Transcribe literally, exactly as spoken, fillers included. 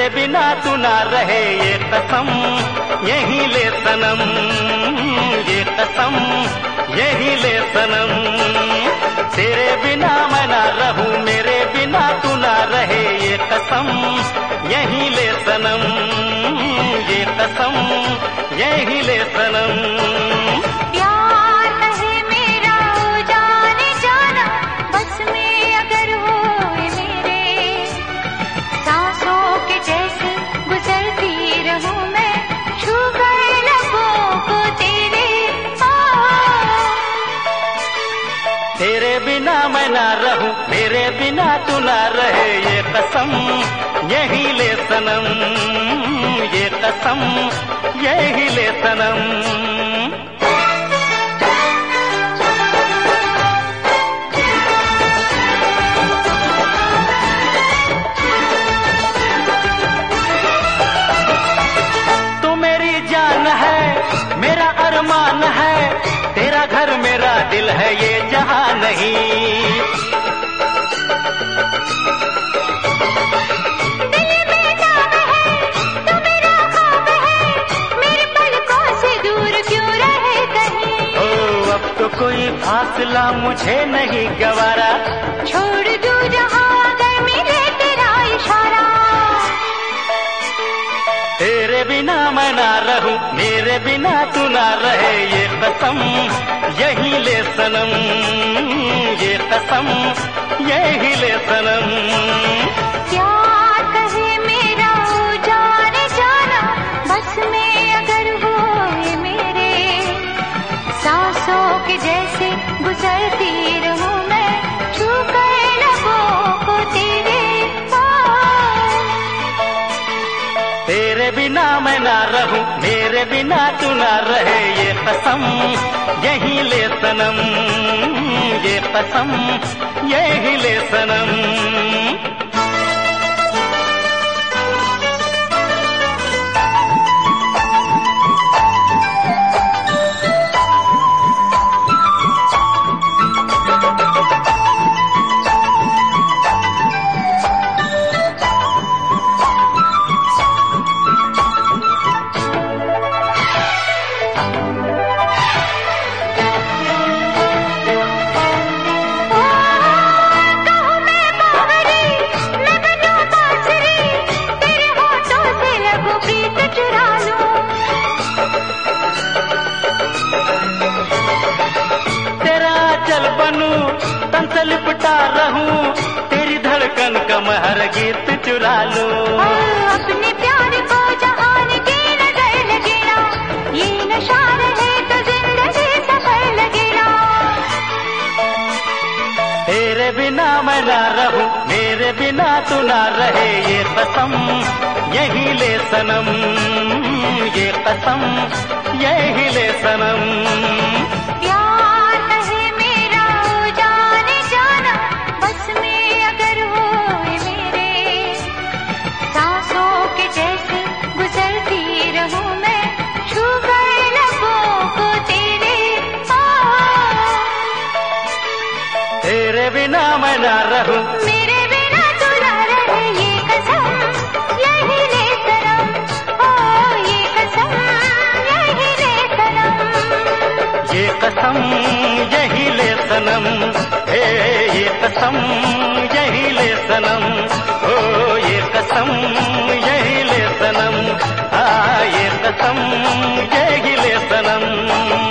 तेरे बिना तू ना रहे ये कसम यही ले सनम, ये कसम यही ले सनम। तेरे बिना मैं ना रहूं, मेरे बिना तू ना रहे ये कसम यही ले सनम, ये कसम यही ले सनम। प्यार है मेरा जाने जाना, बस में अगर हो मेरे, सांसों के जैसे गुजरती रहूं मैं, छू गए लबों को तेरे। तेरे बिना मैं ना रहूं, मेरे बिना तू ना रहे ये कसम यही ले सनम, ये कसम यही ले सनम। तू मेरी जान है, मेरा अरमान है, तेरा घर मेरा दिल है ये जहां नहीं। तो कोई फासला मुझे नहीं गवारा, छोड़ दूं जहां अगर मिले तेरा इशारा। तेरे बिना मैं ना रहूं, मेरे बिना तू ना रहे ये कसम यही ले सनम, ये कसम यही ले सनम। प्यार कहे मेरा जाने जाना, बस में अगर हो मेरे, सांसों के जैसे गुजरती रहूं मैं, छू गए लबों को तेरे। तेरे बिना मैं ना रहूं, मेरे बिना तू ना रहे ये कसम यही ले सनम, ये कसम यही ले सनम। तन से लिपटा रहूं, तेरी धड़कन का महर गीत चुरा लूं। अपने प्यार को जहान की नजर लगे ना, ये नशा रहे तो जिंदगी सफर लगे ना। तेरे बिना मैं ना रहूं, मेरे बिना तू ना रहे ये कसम यही ले सनम, ये कसम यही ले सनम। तेरे बिना मैं ना रहूं, मेरे बिना तू ना रहे ये कसम यही ले सनम, ओ ये कसम यही ले सनम, ये कसम यही ले सनम, हे ये कसम यही ले सनम, ओ ये कसम यही ले सनम, आ ये कसम यही ले सनम।